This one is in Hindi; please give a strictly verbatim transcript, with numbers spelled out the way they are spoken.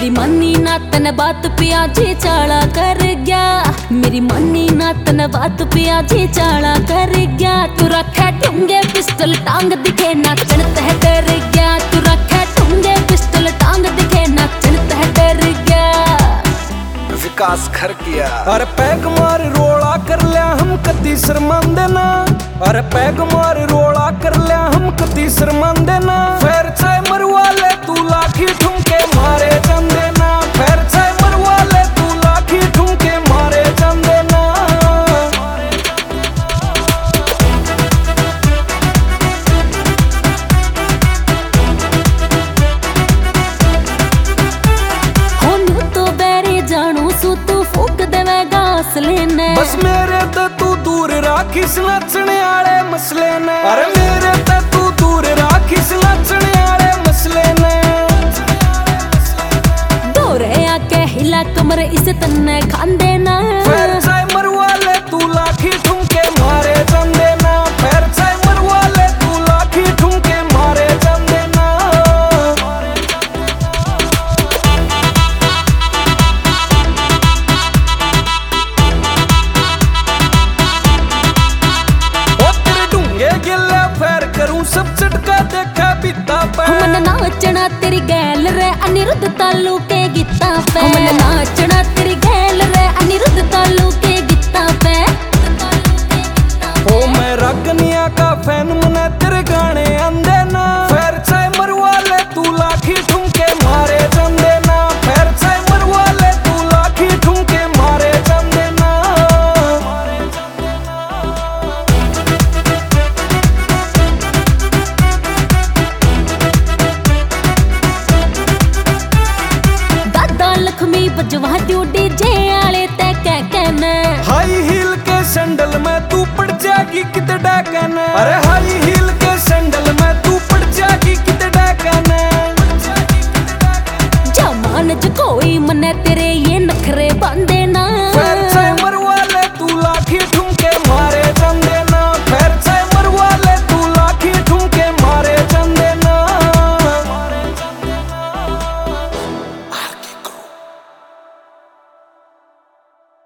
मेरी मनी ना तन बात पिया जी चाला कर गया, मेरी मनी ना तन बात पिया जी चाला कर गया। तू रखे ठुंगे पिस्टल टांग दिखे नाचन तह डर गया, तू रखे ठुंगे पिस्टल टांग दिखे नाचन तह डर गया। विकास खर किया अरे पैग मार रोड़ा कर लिया हम कदी शर्मांदे ना, अरे पैग मार रोड़ा कर लिया हम कदी शर्मांदे ना। फिर चाहे मरवा ले तू लाखी ठुमके मारे जांदे ना, फिर चाहे मरवा ले तू लाखी ठुमके मारे जांदे ना। होनू तो बैरे जानू सू तू फूक देवेगा असले ने, बस मेरे तो तू दूर राखिस नचने आले मसले ने, अरे मेरे तो तू दूर राखिस नचने आले मसले ने। दौरे आके हिला कमर इसे तन्ने खांदे ना, फिर चाहे मरवा ले तू लाखी ठुमके मारे जांदे ना, फिर चाहे मरवा ले तू लाखी ठुमके मारे जांदे ना। ओ तेरे ढूंगे गिले फेर करूं सब चटका देखा बीता पे। हमन नाचना तेरी गैल रे अनिरुद्ध तालू के गीता पे, हमन नाचना तेरी गैल रे अनिरुद्ध तालू के गीता पे। ओ मैं रागनिया का फैन मने तेरे गाने आंदे ना, फिर चाहे मरवा ले तू लाखी ठुमके मारे जांदे ना, फिर चाहे मरवा ले तू लाखी ठुमके मारे जांदे ना। दादा लक्ष्मी बजवा दू डीजे आले ते कह कहना, हाई हील के सैंडल में तू पड़ जाएगी कित डाकन, अरे हाई